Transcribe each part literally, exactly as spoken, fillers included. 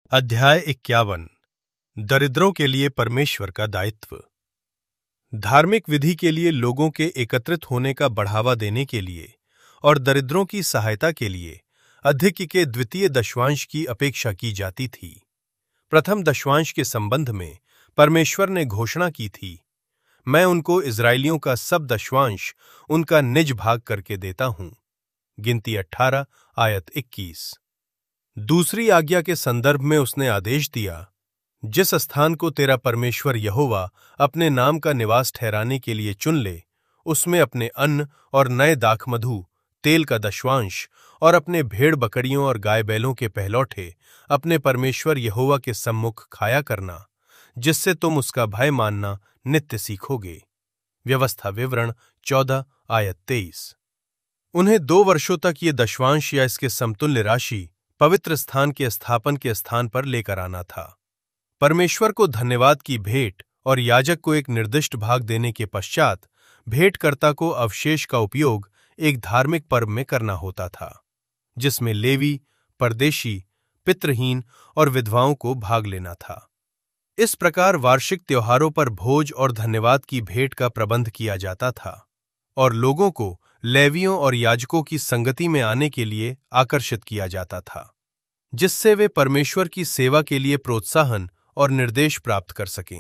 अध्याय इक्यावन। दरिद्रों के लिए परमेश्वर का दायित्व। धार्मिक विधि के लिए लोगों के एकत्रित होने का बढ़ावा देने के लिए और दरिद्रों की सहायता के लिए अधिक्य के द्वितीय दशवांश की अपेक्षा की जाती थी। प्रथम दशवांश के संबंध में परमेश्वर ने घोषणा की थी, मैं उनको इस्राएलियों का सब दशवांश उनका निज भाग करके देता हूं। गिनती अठारह आयत इक्कीस। दूसरी आज्ञा के संदर्भ में उसने आदेश दिया, जिस स्थान को तेरा परमेश्वर यहोवा अपने नाम का निवास ठहराने के लिए चुन ले, उसमें अपने अन्न और नए दाखमधु, तेल का दशवांश और अपने भेड़ बकरियों और गाय बैलों के पहलौठे अपने परमेश्वर यहोवा के सम्मुख खाया करना, जिससे तुम उसका भय मानना नित्य सीखोगे। व्यवस्था विवरण चौदह आयत तेईस। उन्हें दो वर्षों तक ये दशवांश या इसके समतुल्य राशि पवित्र स्थान के स्थापन के स्थान पर लेकर आना था। परमेश्वर को धन्यवाद की भेंट और याजक को एक निर्दिष्ट भाग देने के पश्चात भेंटकर्ता को अवशेष का उपयोग एक धार्मिक पर्व में करना होता था, जिसमें लेवी, परदेशी, पितृहीन और विधवाओं को भाग लेना था। इस प्रकार वार्षिक त्योहारों पर भोज और धन्यवाद की भेंट का प्रबंध किया जाता था और लोगों को लेवियों और याजकों की संगति में आने के लिए आकर्षित किया जाता था, जिससे वे परमेश्वर की सेवा के लिए प्रोत्साहन और निर्देश प्राप्त कर सकें।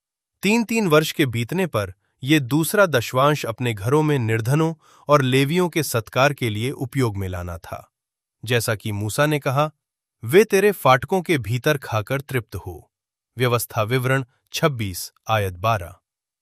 तीन तीन वर्ष के बीतने पर यह दूसरा दशवांश अपने घरों में निर्धनों और लेवियों के सत्कार के लिए उपयोग में लाना था, जैसा कि मूसा ने कहा, वे तेरे फाटकों के भीतर खाकर तृप्त हो। व्यवस्था विवरण छब्बीस आयत बारह।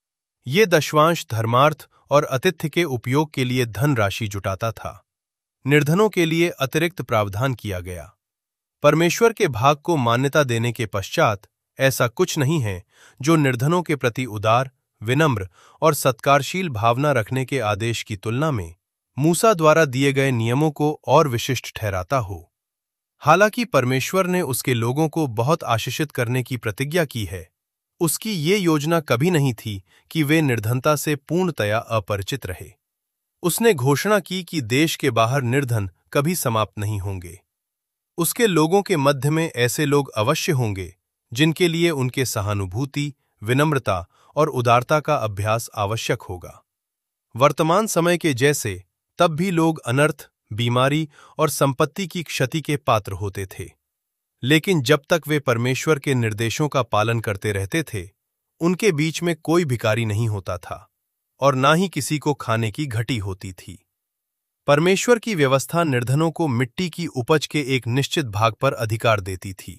ये दशवांश धर्मार्थ और आतिथ्य के उपयोग के लिए धन राशि जुटाता था। निर्धनों के लिए अतिरिक्त प्रावधान किया गया। परमेश्वर के भाग को मान्यता देने के पश्चात ऐसा कुछ नहीं है जो निर्धनों के प्रति उदार, विनम्र और सत्कारशील भावना रखने के आदेश की तुलना में मूसा द्वारा दिए गए नियमों को और विशिष्ट ठहराता हो। हालांकि परमेश्वर ने उसके लोगों को बहुत आशीषित करने की प्रतिज्ञा की है, उसकी ये योजना कभी नहीं थी कि वे निर्धनता से पूर्णतया अपरिचित रहे। उसने घोषणा की कि देश के बाहर निर्धन कभी समाप्त नहीं होंगे। उसके लोगों के मध्य में ऐसे लोग अवश्य होंगे जिनके लिए उनके सहानुभूति, विनम्रता और उदारता का अभ्यास आवश्यक होगा। वर्तमान समय के जैसे तब भी लोग अनर्थ, बीमारी और संपत्ति की क्षति के पात्र होते थे, लेकिन जब तक वे परमेश्वर के निर्देशों का पालन करते रहते थे, उनके बीच में कोई भिखारी नहीं होता था और ना ही किसी को खाने की घटी होती थी। परमेश्वर की व्यवस्था निर्धनों को मिट्टी की उपज के एक निश्चित भाग पर अधिकार देती थी।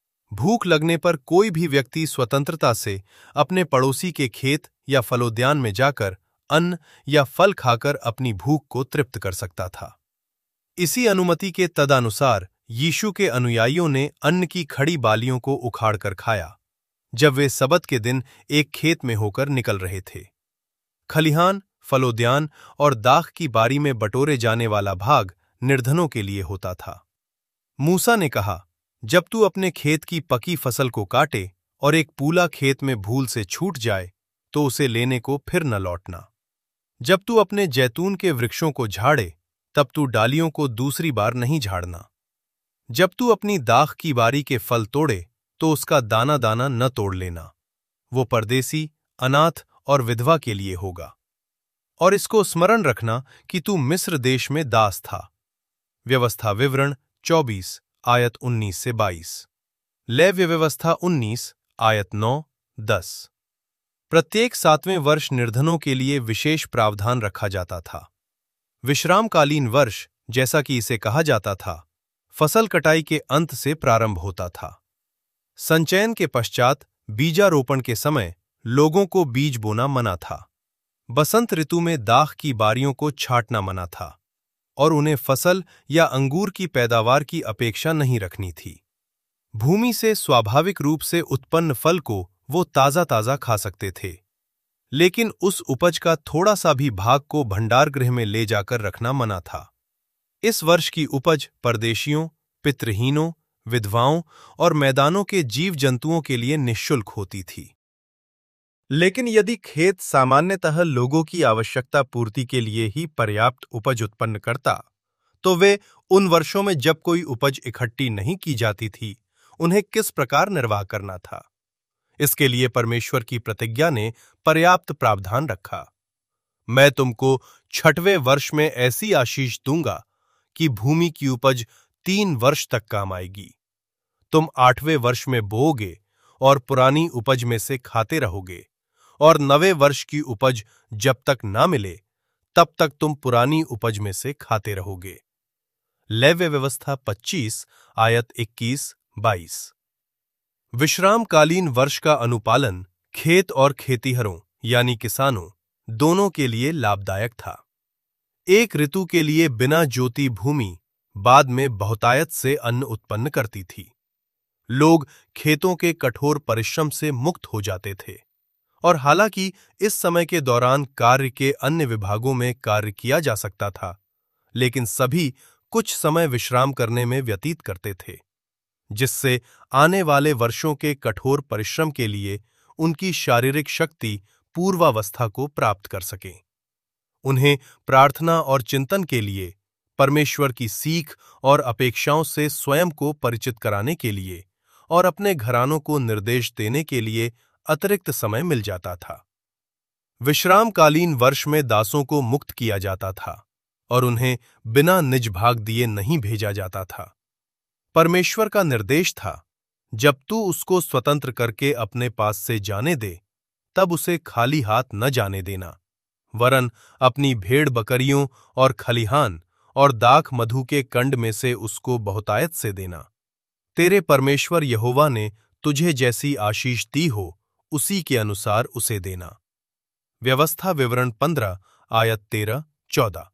भूख लगने पर कोई भी व्यक्ति स्वतंत्रता से अपने पड़ोसी के खेत या फलोद्यान में जाकर अन्न या फल खाकर अपनी भूख को तृप्त कर सकता था। इसी अनुमति के तदनुसार यीशु के अनुयायियों ने अन्न की खड़ी बालियों को उखाड़कर खाया, जब वे सबत के दिन एक खेत में होकर निकल रहे थे। खलिहान, फलोद्यान और दाख की बारी में बटोरे जाने वाला भाग निर्धनों के लिए होता था। मूसा ने कहा, जब तू अपने खेत की पकी फसल को काटे और एक पूला खेत में भूल से छूट जाए, तो उसे लेने को फिर न लौटना। जब तू अपने जैतून के वृक्षों को झाड़े, तब तू डालियों को दूसरी बार नहीं झाड़ना। जब तू अपनी दाख की बारी के फल तोड़े, तो उसका दाना दाना न तोड़ लेना। वो परदेसी, अनाथ और विधवा के लिए होगा। और इसको स्मरण रखना कि तू मिस्र देश में दास था। व्यवस्था विवरण चौबीस आयत उन्नीस से बाईस। लेव्य व्यवस्था उन्नीस आयत नौ दस। प्रत्येक सातवें वर्ष निर्धनों के लिए विशेष प्रावधान रखा जाता था। विश्रामकालीन वर्ष, जैसा कि इसे कहा जाता था, फसल कटाई के अंत से प्रारंभ होता था। संचयन के पश्चात बीजारोपण के समय लोगों को बीज बोना मना था। बसंत ऋतु में दाख की बारियों को छांटना मना था और उन्हें फसल या अंगूर की पैदावार की अपेक्षा नहीं रखनी थी। भूमि से स्वाभाविक रूप से उत्पन्न फल को वो ताजा ताजा खा सकते थे, लेकिन उस उपज का थोड़ा सा भी भाग को भंडार गृह में ले जाकर रखना मना था। इस वर्ष की उपज परदेशियों, पितृहीनों, विधवाओं और मैदानों के जीव जंतुओं के लिए निःशुल्क होती थी। लेकिन यदि खेत सामान्यतः लोगों की आवश्यकता पूर्ति के लिए ही पर्याप्त उपज उत्पन्न करता, तो वे उन वर्षों में जब कोई उपज इकट्ठी नहीं की जाती थी, उन्हें किस प्रकार निर्वाह करना था। इसके लिए परमेश्वर की प्रतिज्ञा ने पर्याप्त प्रावधान रखा। मैं तुमको छठवें वर्ष में ऐसी आशीष दूंगा कि भूमि की उपज तीन वर्ष तक काम आएगी। तुम आठवें वर्ष में बोओगे और पुरानी उपज में से खाते रहोगे, और नवे वर्ष की उपज जब तक ना मिले तब तक तुम पुरानी उपज में से खाते रहोगे। लेव्य व्यवस्था पच्चीस आयत इक्कीस बाईस। विश्रामकालीन वर्ष का अनुपालन खेत और खेतीहरों यानी किसानों दोनों के लिए लाभदायक था। एक ऋतु के लिए बिना जोती भूमि बाद में बहुतायत से अन्न उत्पन्न करती थी। लोग खेतों के कठोर परिश्रम से मुक्त हो जाते थे, और हालांकि इस समय के दौरान कार्य के अन्य विभागों में कार्य किया जा सकता था, लेकिन सभी कुछ समय विश्राम करने में व्यतीत करते थे, जिससे आने वाले वर्षों के कठोर परिश्रम के लिए उनकी शारीरिक शक्ति पूर्वावस्था को प्राप्त कर सके। उन्हें प्रार्थना और चिंतन के लिए, परमेश्वर की सीख और अपेक्षाओं से स्वयं को परिचित कराने के लिए और अपने घरानों को निर्देश देने के लिए अतिरिक्त समय मिल जाता था। विश्रामकालीन वर्ष में दासों को मुक्त किया जाता था और उन्हें बिना निज भाग दिए नहीं भेजा जाता था। परमेश्वर का निर्देश था, जब तू उसको स्वतंत्र करके अपने पास से जाने दे, तब उसे खाली हाथ न जाने देना, वरन अपनी भेड़ बकरियों और खलिहान और दाख मधु के कंड में से उसको बहुतायत से देना। तेरे परमेश्वर यहोवा ने तुझे जैसी आशीष दी हो, उसी के अनुसार उसे देना। व्यवस्था विवरण पंद्रह आयत तेरह चौदह।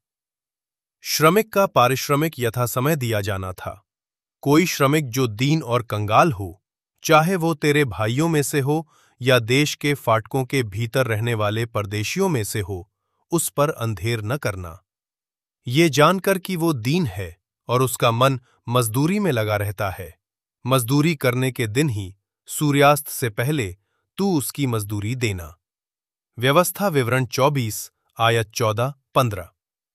श्रमिक का पारिश्रमिक यथासमय दिया जाना था। कोई श्रमिक जो दीन और कंगाल हो, चाहे वो तेरे भाइयों में से हो या देश के फाटकों के भीतर रहने वाले परदेशियों में से हो, उस पर अंधेर न करना। ये जानकर कि वो दीन है और उसका मन मजदूरी में लगा रहता है, मजदूरी करने के दिन ही सूर्यास्त से पहले तू उसकी मजदूरी देना। व्यवस्था विवरण चौबीस आयत चौदह पंद्रह।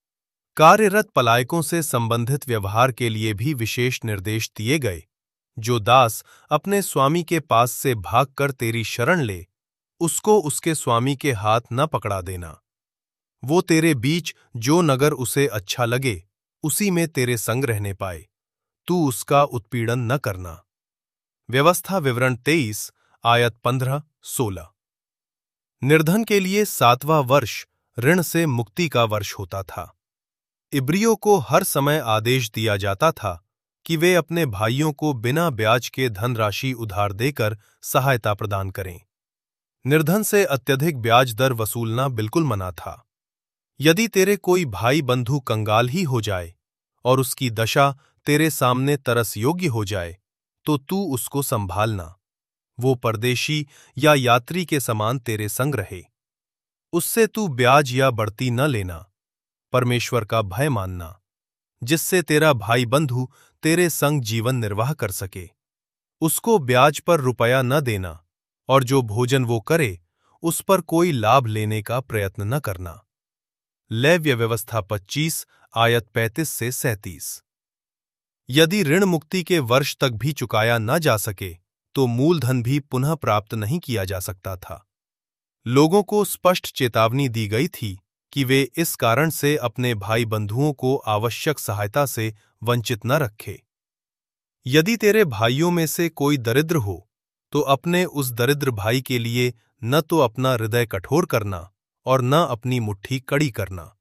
कार्यरत पलायकों से संबंधित व्यवहार के लिए भी विशेष निर्देश दिए गए। जो दास अपने स्वामी के पास से भागकर तेरी शरण ले, उसको उसके स्वामी के हाथ न पकड़ा देना। वो तेरे बीच जो नगर उसे अच्छा लगे, उसी में तेरे संग रहने पाए, तू उसका उत्पीड़न न करना। व्यवस्था विवरण तेईस आयत पंद्रह सोलह। निर्धन के लिए सातवां वर्ष ऋण से मुक्ति का वर्ष होता था। इब्रियों को हर समय आदेश दिया जाता था कि वे अपने भाइयों को बिना ब्याज के धनराशि उधार देकर सहायता प्रदान करें। निर्धन से अत्यधिक ब्याज दर वसूलना बिल्कुल मना था। यदि तेरे कोई भाई बंधु कंगाल ही हो जाए और उसकी दशा तेरे सामने तरस योग्य हो जाए, तो तू उसको संभालना। वो परदेशी या यात्री के समान तेरे संग रहे। उससे तू ब्याज या बढ़ती न लेना। परमेश्वर का भय मानना, जिससे तेरा भाई बंधु तेरे संग जीवन निर्वाह कर सके। उसको ब्याज पर रुपया न देना, और जो भोजन वो करे उस पर कोई लाभ लेने का प्रयत्न न करना। लेव्य व्यवस्था पच्चीस आयत पैंतीस से सैंतीस। यदि ऋण मुक्ति के वर्ष तक भी चुकाया न जा सके, तो मूलधन भी पुनः प्राप्त नहीं किया जा सकता था। लोगों को स्पष्ट चेतावनी दी गई थी कि वे इस कारण से अपने भाई बंधुओं को आवश्यक सहायता से वंचित न रखे। यदि तेरे भाइयों में से कोई दरिद्र हो, तो अपने उस दरिद्र भाई के लिए न तो अपना हृदय कठोर करना और न अपनी मुट्ठी कड़ी करना।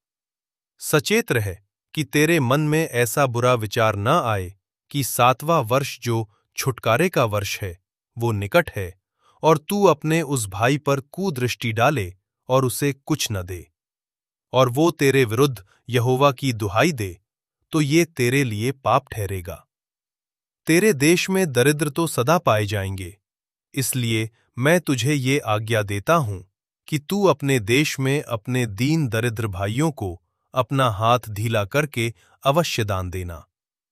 सचेत रह कि तेरे मन में ऐसा बुरा विचार न आए कि सातवां वर्ष जो छुटकारे का वर्ष है, वो निकट है, और तू अपने उस भाई पर कुदृष्टि डाले और उसे कुछ न दे, और वो तेरे विरुद्ध यहोवा की दुहाई दे, तो ये तेरे लिए पाप ठहरेगा। तेरे देश में दरिद्र तो सदा पाए जाएंगे, इसलिए मैं तुझे ये आज्ञा देता हूं कि तू अपने देश में अपने दीन दरिद्र भाइयों को अपना हाथ ढीला करके अवश्य दान देना।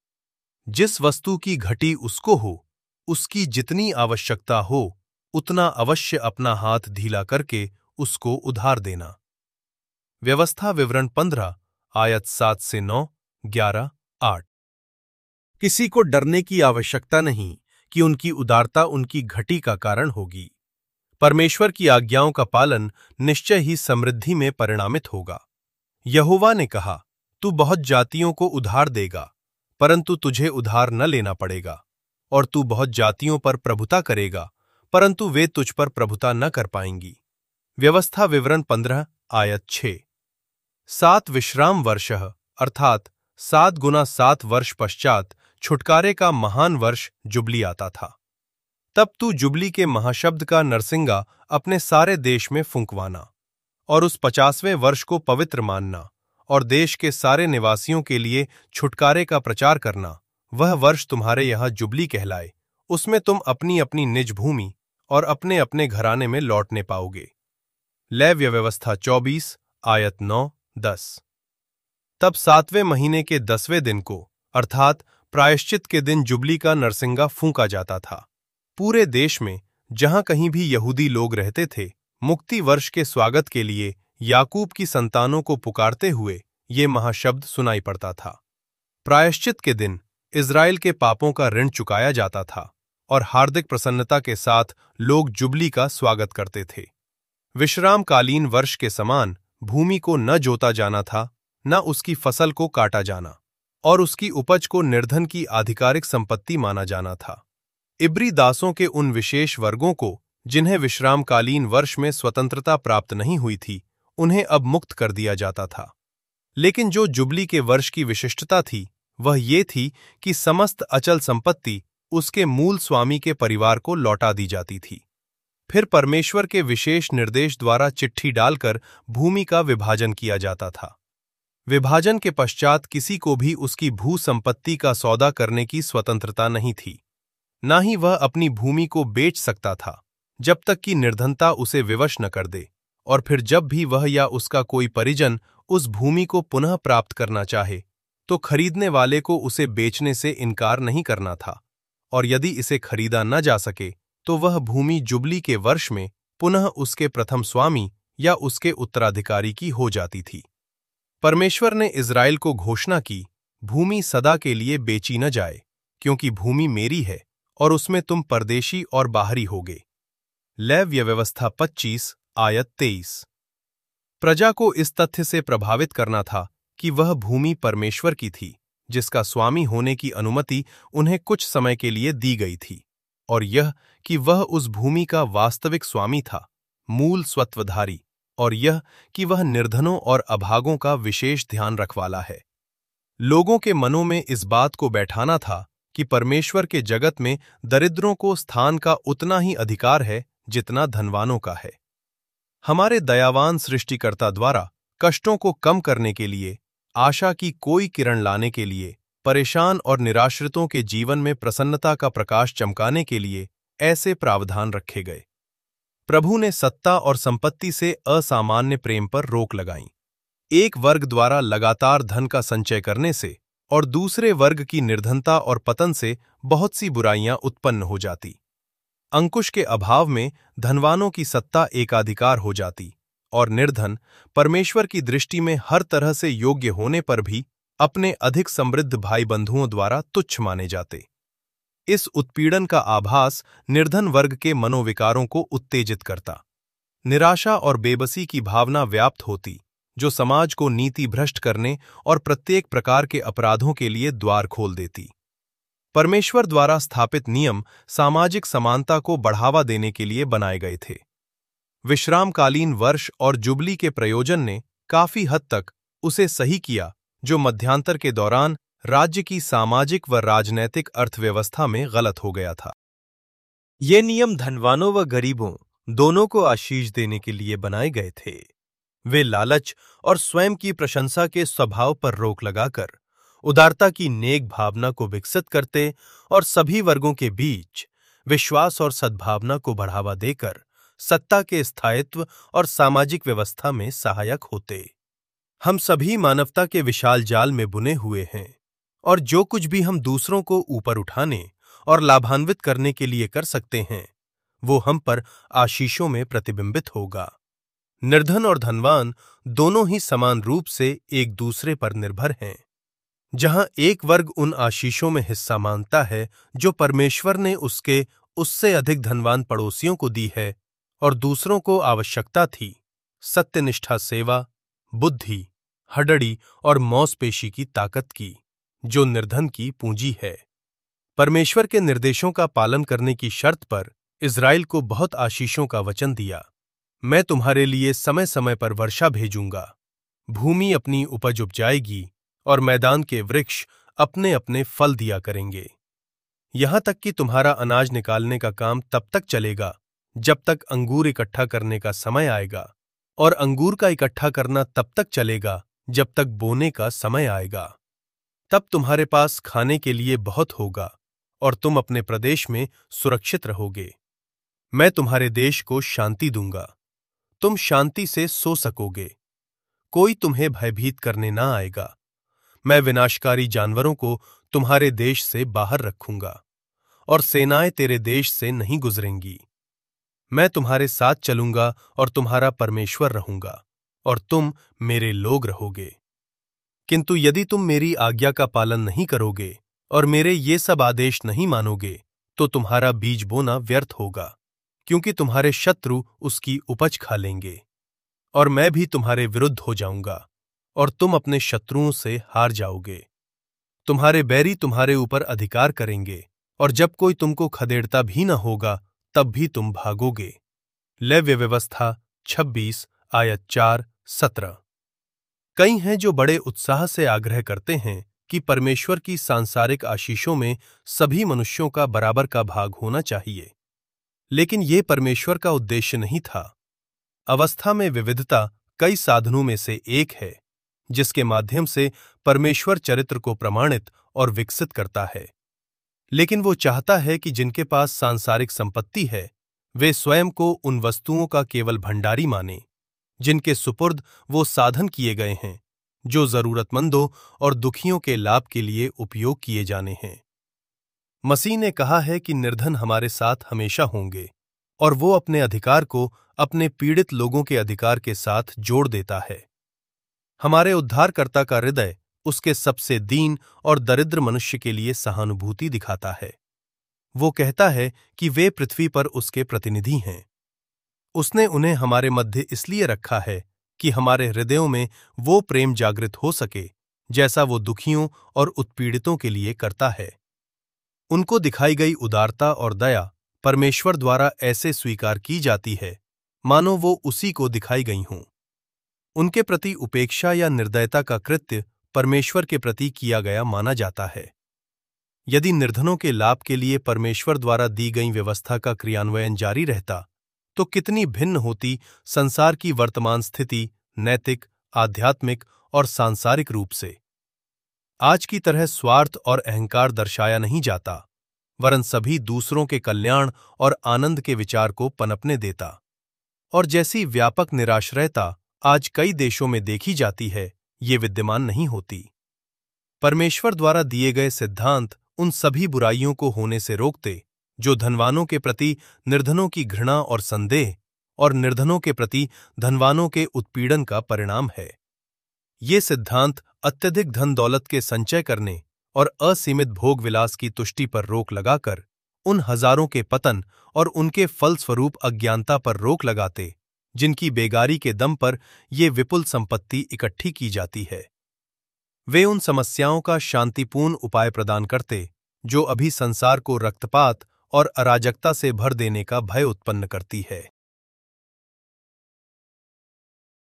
जिस वस्तु की घटी उसको हो, उसकी जितनी आवश्यकता हो, उतना अवश्य अपना हाथ ढीला करके उसको उधार देना। व्यवस्था विवरण पंद्रह आयत सात से नौ, ग्यारह, आठ। किसी को डरने की आवश्यकता नहीं, कि उनकी उदारता उनकी घटी का कारण होगी। परमेश्वर की आज्ञाओं का पालन निश्चय ही समृद्धि में परिणामित होगा। यहोवा ने कहा, तू बहुत जातियों को उधार देगा, परंतु तुझे उधार न लेना पड़ेगा, और तू बहुत जातियों पर प्रभुता करेगा, परंतु वे तुझ पर प्रभुता न कर पाएंगी। व्यवस्था विवरण पंद्रह आयत छह। सात विश्राम वर्ष अर्थात सात गुना सात वर्ष पश्चात छुटकारे का महान वर्ष जुबली आता था। तब तू जुबली के महाशब्द का नरसिंगा अपने सारे देश में फूंकवाना और उस पचासवें वर्ष को पवित्र मानना और देश के सारे निवासियों के लिए छुटकारे का प्रचार करना। वह वर्ष तुम्हारे यहाँ जुबली कहलाए, उसमें तुम अपनी अपनी निज भूमि और अपने अपने घराने में लौटने पाओगे। लेव्य व्यवस्था चौबीस आयत नौ दस। तब सातवें महीने के दसवें दिन को अर्थात प्रायश्चित के दिन जुबली का नरसिंगा फूंका जाता था। पूरे देश में जहां कहीं भी यहूदी लोग रहते थे, मुक्ति वर्ष के स्वागत के लिए याकूब की संतानों को पुकारते हुए ये महाशब्द सुनाई पड़ता था। प्रायश्चित के दिन इज़राइल के पापों का ऋण चुकाया जाता था और हार्दिक प्रसन्नता के साथ लोग जुबली का स्वागत करते थे। विश्रामकालीन वर्ष के समान भूमि को न जोता जाना था, न उसकी फसल को काटा जाना, और उसकी उपज को निर्धन की आधिकारिक संपत्ति माना जाना था। इब्री दासों के उन विशेष वर्गों को जिन्हें विश्रामकालीन वर्ष में स्वतंत्रता प्राप्त नहीं हुई थी, उन्हें अब मुक्त कर दिया जाता था। लेकिन जो जुबली के वर्ष की विशिष्टता थी वह ये थी कि समस्त अचल संपत्ति उसके मूल स्वामी के परिवार को लौटा दी जाती थी। फिर परमेश्वर के विशेष निर्देश द्वारा चिट्ठी डालकर भूमि का विभाजन किया जाता था। विभाजन के पश्चात किसी को भी उसकी भू संपत्ति का सौदा करने की स्वतंत्रता नहीं थी, न ही वह अपनी भूमि को बेच सकता था जब तक कि निर्धनता उसे विवश न कर दे, और फिर जब भी वह या उसका कोई परिजन उस भूमि को पुनः प्राप्त करना चाहे तो खरीदने वाले को उसे बेचने से इनकार नहीं करना था, और यदि इसे खरीदा न जा सके तो वह भूमि जुबली के वर्ष में पुनः उसके प्रथम स्वामी या उसके उत्तराधिकारी की हो जाती थी। परमेश्वर ने इज़राइल को घोषणा की, भूमि सदा के लिए बेची न जाए, क्योंकि भूमि मेरी है और उसमें तुम परदेशी और बाहरी होगे। लेव्य व्यवस्था पच्चीस आयत तेईस। प्रजा को इस तथ्य से प्रभावित करना था कि वह भूमि परमेश्वर की थी, जिसका स्वामी होने की अनुमति उन्हें कुछ समय के लिए दी गई थी, और यह कि वह उस भूमि का वास्तविक स्वामी था, मूल स्वत्वधारी, और यह कि वह निर्धनों और अभागों का विशेष ध्यान रखवाला है। लोगों के मनों में इस बात को बैठाना था कि परमेश्वर के जगत में दरिद्रों को स्थान का उतना ही अधिकार है जितना धनवानों का है। हमारे दयावान सृष्टिकर्ता द्वारा कष्टों को कम करने के लिए, आशा की कोई किरण लाने के लिए, परेशान और निराश्रितों के जीवन में प्रसन्नता का प्रकाश चमकाने के लिए ऐसे प्रावधान रखे गए। प्रभु ने सत्ता और संपत्ति से असामान्य प्रेम पर रोक लगाई। एक वर्ग द्वारा लगातार धन का संचय करने से और दूसरे वर्ग की निर्धनता और पतन से बहुत सी बुराइयां उत्पन्न हो जाती। अंकुश के अभाव में धनवानों की सत्ता एकाधिकार हो जाती और निर्धन परमेश्वर की दृष्टि में हर तरह से योग्य होने पर भी अपने अधिक समृद्ध भाई बंधुओं द्वारा तुच्छ माने जाते। इस उत्पीड़न का आभास निर्धन वर्ग के मनोविकारों को उत्तेजित करता। निराशा और बेबसी की भावना व्याप्त होती, जो समाज को नीति भ्रष्ट करने और प्रत्येक प्रकार के अपराधों के लिए द्वार खोल देती। परमेश्वर द्वारा स्थापित नियम सामाजिक समानता को बढ़ावा देने के लिए बनाए गए थे। विश्रामकालीन वर्ष और जुबली के प्रयोजन ने काफी हद तक उसे सही किया, जो मध्यांतर के दौरान राज्य की सामाजिक व राजनैतिक अर्थव्यवस्था में गलत हो गया था। ये नियम धनवानों व गरीबों दोनों को आशीष देने के लिए बनाए गए थे। वे लालच और स्वयं की प्रशंसा के स्वभाव पर रोक लगाकर उदारता की नेक भावना को विकसित करते और सभी वर्गों के बीच विश्वास और सद्भावना को बढ़ावा देकर सत्ता के स्थायित्व और सामाजिक व्यवस्था में सहायक होते। हम सभी मानवता के विशाल जाल में बुने हुए हैं, और जो कुछ भी हम दूसरों को ऊपर उठाने और लाभान्वित करने के लिए कर सकते हैं, वो हम पर आशीषों में प्रतिबिंबित होगा। निर्धन और धनवान दोनों ही समान रूप से एक दूसरे पर निर्भर हैं। जहां एक वर्ग उन आशीषों में हिस्सा मांगता है जो परमेश्वर ने उसके उससे अधिक धनवान पड़ोसियों को दी है, और दूसरों को आवश्यकता थी सत्यनिष्ठा, सेवा, बुद्धि, हडड़ी और मौसपेशी की ताकत की, जो निर्धन की पूंजी है। परमेश्वर के निर्देशों का पालन करने की शर्त पर इज़राइल को बहुत आशीषों का वचन दिया। मैं तुम्हारे लिए समय समय पर वर्षा भेजूंगा, भूमि अपनी उपज उपजाएगी और मैदान के वृक्ष अपने अपने फल दिया करेंगे। यहां तक कि तुम्हारा अनाज निकालने का काम तब तक चलेगा जब तक अंगूर इकट्ठा करने का समय आएगा, और अंगूर का इकट्ठा करना तब तक चलेगा जब तक बोने का समय आएगा। तब तुम्हारे पास खाने के लिए बहुत होगा और तुम अपने प्रदेश में सुरक्षित रहोगे। मैं तुम्हारे देश को शांति दूंगा, तुम शांति से सो सकोगे, कोई तुम्हें भयभीत करने ना आएगा। मैं विनाशकारी जानवरों को तुम्हारे देश से बाहर रखूंगा और सेनाएं तेरे देश से नहीं गुजरेंगी। मैं तुम्हारे साथ चलूंगा और तुम्हारा परमेश्वर रहूंगा, और तुम मेरे लोग रहोगे। किंतु यदि तुम मेरी आज्ञा का पालन नहीं करोगे और मेरे ये सब आदेश नहीं मानोगे, तो तुम्हारा बीज बोना व्यर्थ होगा, क्योंकि तुम्हारे शत्रु उसकी उपज खा लेंगे। और मैं भी तुम्हारे विरुद्ध हो जाऊंगा और तुम अपने शत्रुओं से हार जाओगे। तुम्हारे बैरी तुम्हारे ऊपर अधिकार करेंगे, और जब कोई तुमको खदेड़ता भी न होगा तब भी तुम भागोगे। लेव्य व्यवस्था छब्बीस आयत चार सत्रह। कई हैं जो बड़े उत्साह से आग्रह करते हैं कि परमेश्वर की सांसारिक आशीषों में सभी मनुष्यों का बराबर का भाग होना चाहिए, लेकिन ये परमेश्वर का उद्देश्य नहीं था। अवस्था में विविधता कई साधनों में से एक है जिसके माध्यम से परमेश्वर चरित्र को प्रमाणित और विकसित करता है, लेकिन वो चाहता है कि जिनके पास सांसारिक संपत्ति है वे स्वयं को उन वस्तुओं का केवल भंडारी माने जिनके सुपुर्द वो साधन किए गए हैं, जो जरूरतमंदों और दुखियों के लाभ के लिए उपयोग किए जाने हैं। मसीह ने कहा है कि निर्धन हमारे साथ हमेशा होंगे, और वो अपने अधिकार को अपने पीड़ित लोगों के अधिकार के साथ जोड़ देता है। हमारे उद्धारकर्ता का हृदय उसके सबसे दीन और दरिद्र मनुष्य के लिए सहानुभूति दिखाता है। वो कहता है कि वे पृथ्वी पर उसके प्रतिनिधि हैं। उसने उन्हें हमारे मध्य इसलिए रखा है कि हमारे हृदयों में वो प्रेम जागृत हो सके जैसा वो दुखियों और उत्पीड़ितों के लिए करता है। उनको दिखाई गई उदारता और दया परमेश्वर द्वारा ऐसे स्वीकार की जाती है मानो वो उसी को दिखाई गई हों। उनके प्रति उपेक्षा या निर्दयता का कृत्य परमेश्वर के प्रति किया गया माना जाता है। यदि निर्धनों के लाभ के लिए परमेश्वर द्वारा दी गई व्यवस्था का क्रियान्वयन जारी रहता, तो कितनी भिन्न होती संसार की वर्तमान स्थिति नैतिक, आध्यात्मिक और सांसारिक रूप से। आज की तरह स्वार्थ और अहंकार दर्शाया नहीं जाता, वरन सभी दूसरों के कल्याण और आनंद के विचार को पनपने देता। और जैसी व्यापक निराश्रयता आज कई देशों में देखी जाती है, ये विद्यमान नहीं होती। परमेश्वर द्वारा दिए गए सिद्धांत उन सभी बुराइयों को होने से रोकते जो धनवानों के प्रति निर्धनों की घृणा और संदेह, और निर्धनों के प्रति धनवानों के उत्पीड़न का परिणाम है। ये सिद्धांत अत्यधिक धन दौलत के संचय करने और असीमित भोग विलास की तुष्टि पर रोक लगाकर उन हजारों के पतन और उनके फलस्वरूप अज्ञानता पर रोक लगाते जिनकी बेगारी के दम पर ये विपुल संपत्ति इकट्ठी की जाती है। वे उन समस्याओं का शांतिपूर्ण उपाय प्रदान करते जो अभी संसार को रक्तपात और अराजकता से भर देने का भय उत्पन्न करती है।